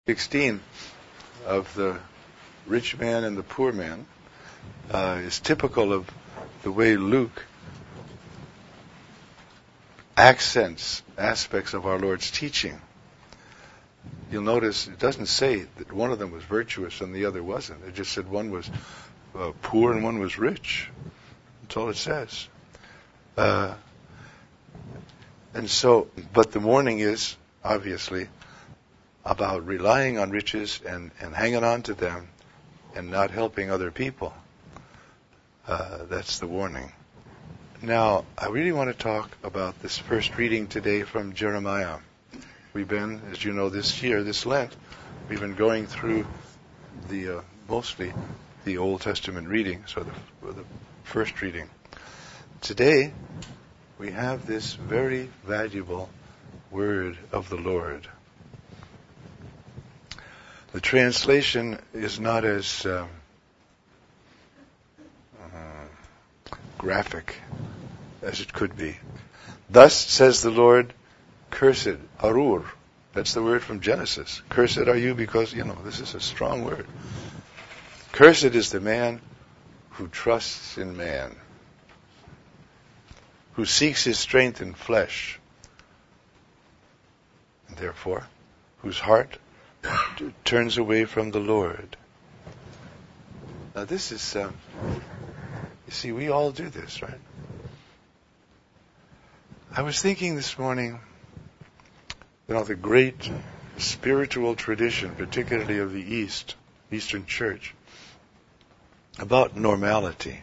16 of the rich man and the poor man is typical of the way Luke accents aspects of our Lord's teaching. You'll notice it doesn't say that one of them was virtuous and the other wasn't. It just said one was poor and one was rich. That's all it says. And so, but the warning is, obviously, about relying on riches and hanging on to them and not helping other people. That's the warning. Now, I really want to talk about this first reading today from Jeremiah. We've been, as you know, this year, this Lent, we've been going through the mostly the Old Testament reading, so the first reading. Today, we have this very valuable word of the Lord. The translation is not as graphic as it could be. Thus says the Lord, cursed, arur. That's the word from Genesis. Cursed are you because, this is a strong word. Cursed is the man who trusts in man, who seeks his strength in flesh, and therefore, whose heart turns away from the Lord. Now this is, you see, we all do this, right? I was thinking this morning, the great spiritual tradition, particularly of the Eastern Church, about normality.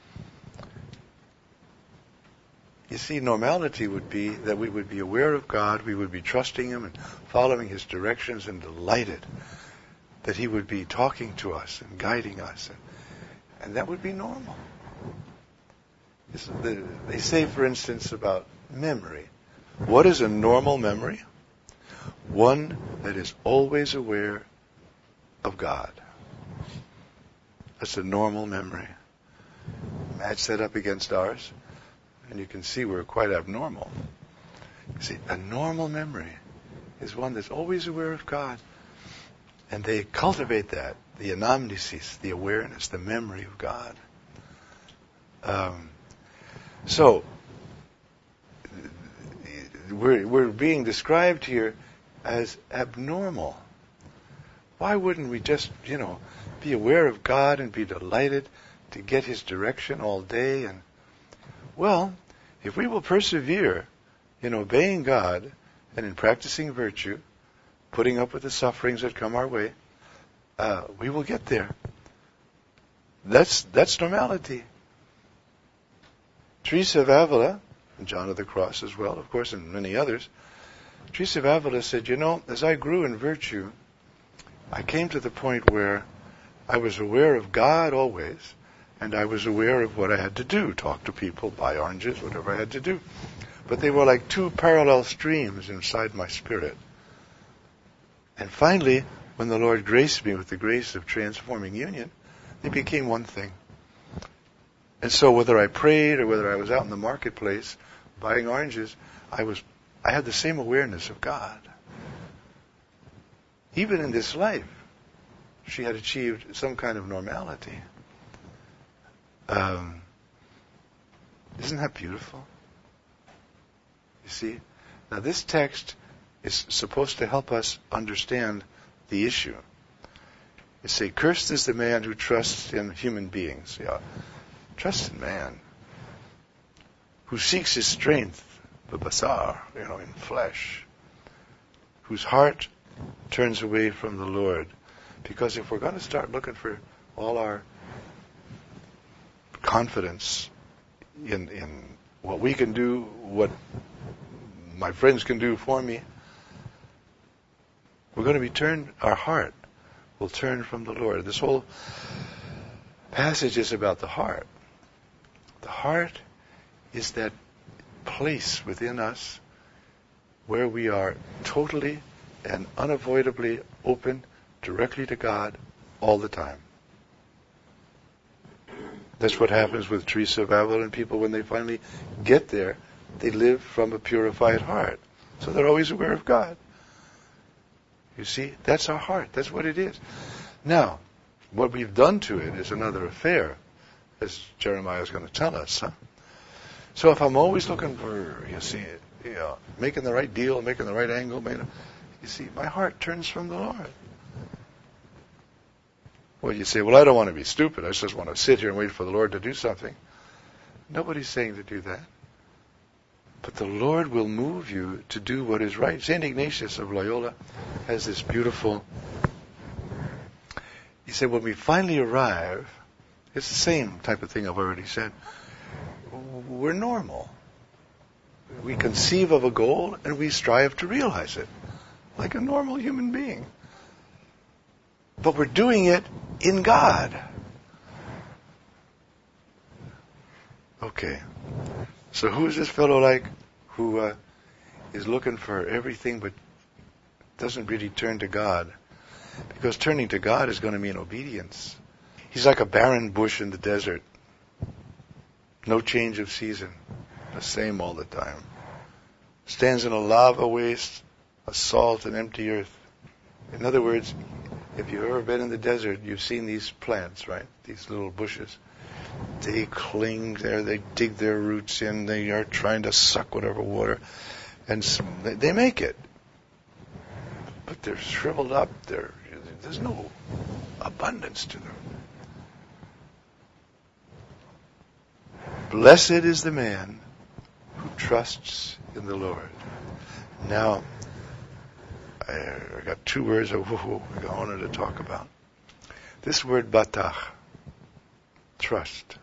You see, normality would be that we would be aware of God, we would be trusting Him and following His directions and delighted that He would be talking to us and guiding us. And that would be normal. They say, for instance, about memory. What is a normal memory? One that is always aware of God. That's a normal memory. Match that up against ours, and you can see we're quite abnormal. You see, a normal memory is one that's always aware of God. And they cultivate that, the anamnesis, the awareness, the memory of God. So, we're being described here as abnormal. Why wouldn't we just, be aware of God and be delighted to get His direction all day? And well, if we will persevere in obeying God and in practicing virtue, putting up with the sufferings that come our way, we will get there. That's normality. Teresa of Avila, and John of the Cross as well, of course, and many others, Teresa of Avila said, as I grew in virtue, I came to the point where I was aware of God always, and I was aware of what I had to do, talk to people, buy oranges, whatever I had to do. But they were like two parallel streams inside my spirit. And finally, when the Lord graced me with the grace of transforming union, they became one thing. And so whether I prayed or whether I was out in the marketplace buying oranges, I had the same awareness of God. Even in this life, she had achieved some kind of normality. Isn't that beautiful? You see? Now this text is supposed to help us understand the issue. It says, cursed is the man who trusts in human beings. Yeah. Trust in man. Who seeks his strength, the basar, in flesh. Whose heart turns away from the Lord. Because if we're going to start looking for all our confidence in what we can do, what my friends can do for me, we're going to our heart will turn from the Lord. This whole passage is about the heart. The heart is that place within us where we are totally and unavoidably open directly to God all the time. That's what happens with Teresa of Avila and people when they finally get there. They live from a purified heart. So they're always aware of God. You see, that's our heart. That's what it is. Now, what we've done to it is another affair, as Jeremiah is going to tell us. So if I'm always looking for, making the right deal, making the right angle, you see, my heart turns from the Lord. Well, you say, well, I don't want to be stupid. I just want to sit here and wait for the Lord to do something. Nobody's saying to do that. But the Lord will move you to do what is right. St. Ignatius of Loyola has this beautiful... He said, when we finally arrive, it's the same type of thing I've already said. We're normal. We conceive of a goal and we strive to realize it, like a normal human being. But we're doing it in God. Okay. So who is this fellow like who is looking for everything but doesn't really turn to God? Because turning to God is going to mean obedience. He's like a barren bush in the desert. No change of season. The same all the time. Stands in a lava waste, a salt and empty earth. In other words, if you've ever been in the desert, you've seen these plants, right? These little bushes. They cling there, they dig their roots in, they are trying to suck whatever water, and they make it. But they're shriveled up, there's no abundance to them. Blessed is the man who trusts in the Lord. Now, I got two words I wanted to talk about. This word batach, trust.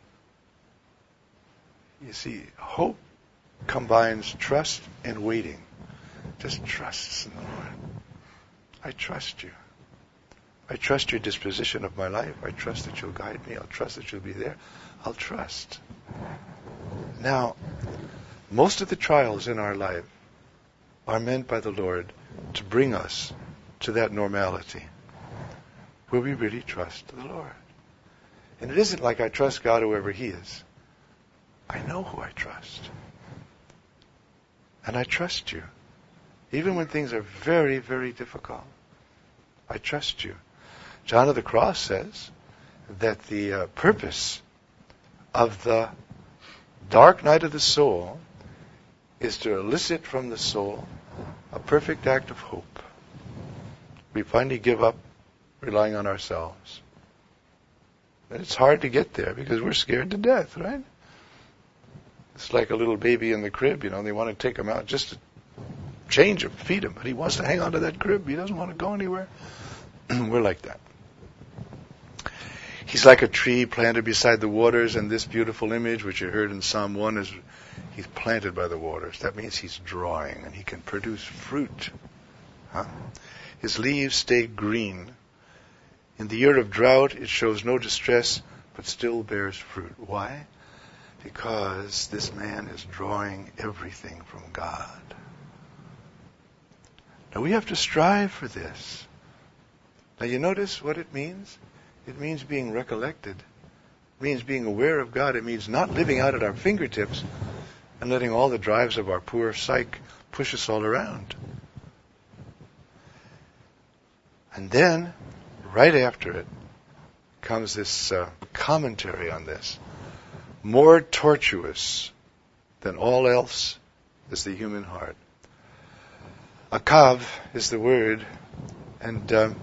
You see, hope combines trust and waiting. Just trusts in the Lord. I trust you. I trust your disposition of my life. I trust that you'll guide me. I'll trust that you'll be there. I'll trust. Now, most of the trials in our life are meant by the Lord to bring us to that normality where we really trust the Lord. And it isn't like I trust God whoever He is. I know who I trust. And I trust you. Even when things are very, very difficult, I trust you. John of the Cross says that the purpose of the dark night of the soul is to elicit from the soul a perfect act of hope. We finally give up relying on ourselves. And it's hard to get there because we're scared to death, right? It's like a little baby in the crib, they want to take him out just to change him, feed him, but he wants to hang on to that crib. He doesn't want to go anywhere. We're like that. He's like a tree planted beside the waters, and this beautiful image, which you heard in Psalm 1, is he's planted by the waters. That means he's drawing, and he can produce fruit. His leaves stay green. In the year of drought, it shows no distress, but still bears fruit. Why? Because this man is drawing everything from God. Now we have to strive for this. Now you notice what it means? It means being recollected. It means being aware of God. It means not living out at our fingertips and letting all the drives of our poor psyche push us all around. And then, right after it, comes this commentary on this. More tortuous than all else is the human heart. Akav is the word, and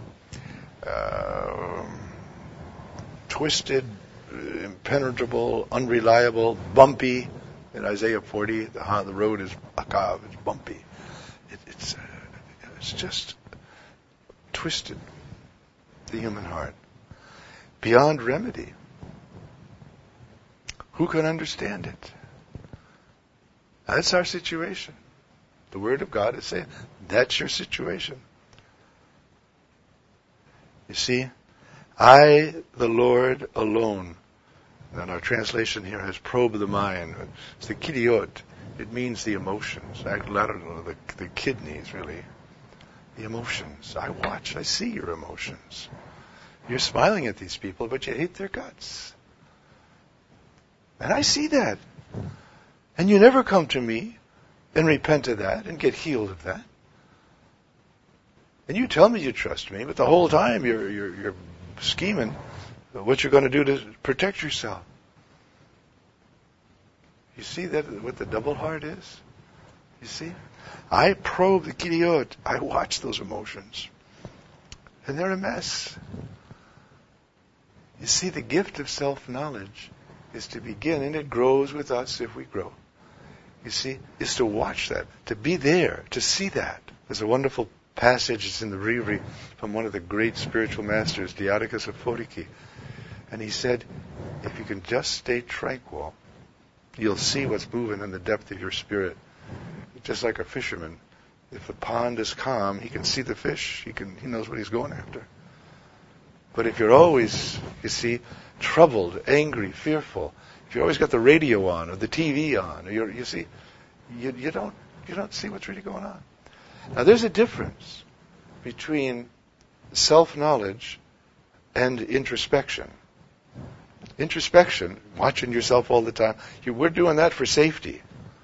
twisted, impenetrable, unreliable, bumpy. In Isaiah 40, the road is akav, it's bumpy. It's just twisted, the human heart, beyond remedy. Who can understand it? That's our situation. The Word of God is saying, that's your situation. You see, I, the Lord, alone. And our translation here has probe the mind. It's the kidiot. It means the emotions. The kidneys, really. The emotions. I watch. I see your emotions. You're smiling at these people, but you hate their guts. And I see that. And you never come to me and repent of that and get healed of that. And you tell me you trust me, but the whole time you're scheming what you're going to do to protect yourself. You see that what the double heart is? You see? I probe the kidiyot. I watch those emotions. And they're a mess. You see, the gift of self-knowledge is to begin, and it grows with us if we grow. You see, is to watch that, to be there, to see that. There's a wonderful passage, it's in the Riri, from one of the great spiritual masters, Diadochus of Photiki. And he said, if you can just stay tranquil, you'll see what's moving in the depth of your spirit. Just like a fisherman. If the pond is calm, he can see the fish. He knows what he's going after. But if you're always, you see, troubled, angry, fearful, if you always got the radio on or the TV on, or you see, you don't see what's really going on. Now there's a difference between self-knowledge and introspection. Introspection, watching yourself all the time, we're doing that for safety.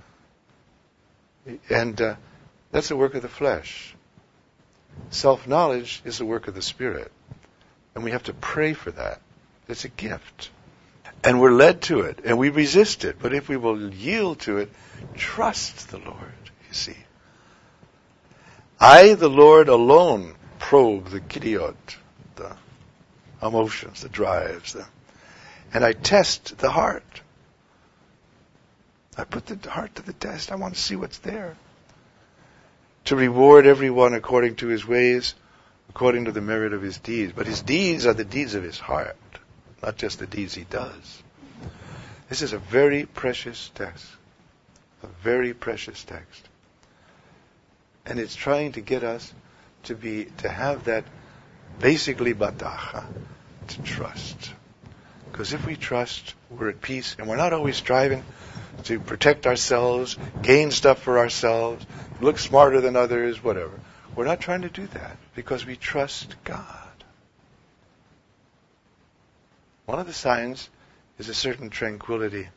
And that's the work of the flesh. Self-knowledge is the work of the Spirit. And we have to pray for that. It's a gift. And we're led to it, and we resist it. But if we will yield to it, trust the Lord, you see. I, the Lord, alone probe the kidiyot, the emotions, the drives, and I test the heart. I put the heart to the test. I want to see what's there. To reward everyone according to his ways, according to the merit of his deeds. But his deeds are the deeds of his heart, not just the deeds he does. This is a very precious text. A very precious text. And it's trying to get us to have that basically batacha, to trust. Because if we trust, we're at peace, and we're not always striving to protect ourselves, gain stuff for ourselves, look smarter than others, whatever. We're not trying to do that because we trust God. One of the signs is a certain tranquility,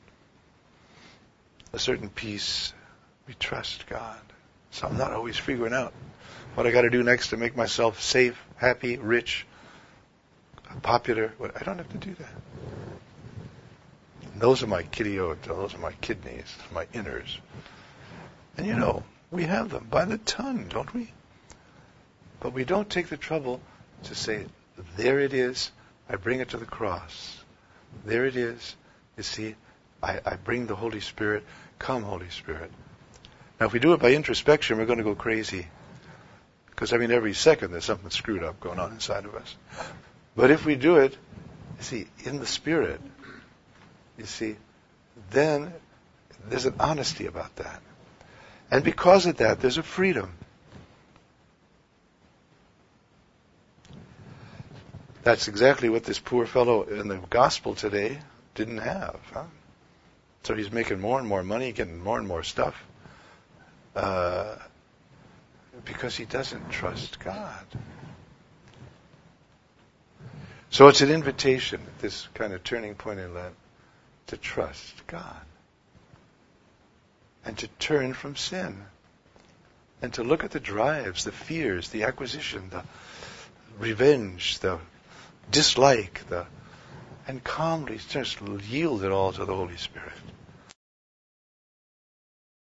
a certain peace. We trust God. So I'm not always figuring out what I got to do next to make myself safe, happy, rich, popular. I don't have to do that. Those are my kidiyot, those are my kidneys, my inners. And we have them by the ton, don't we? But we don't take the trouble to say, there it is, I bring it to the cross. There it is, you see, I bring the Holy Spirit, come Holy Spirit. Now if we do it by introspection, we're going to go crazy. Because every second there's something screwed up going on inside of us. But if we do it, you see, in the Spirit, you see, then there's an honesty about that. And because of that, there's a freedom. That's exactly what this poor fellow in the gospel today didn't have. Huh? So he's making more and more money, getting more and more stuff, because he doesn't trust God. So it's an invitation, this kind of turning point in Lent, to trust God. And to turn from sin. And to look at the drives, the fears, the acquisition, the revenge, the dislike, and calmly just yield it all to the Holy Spirit.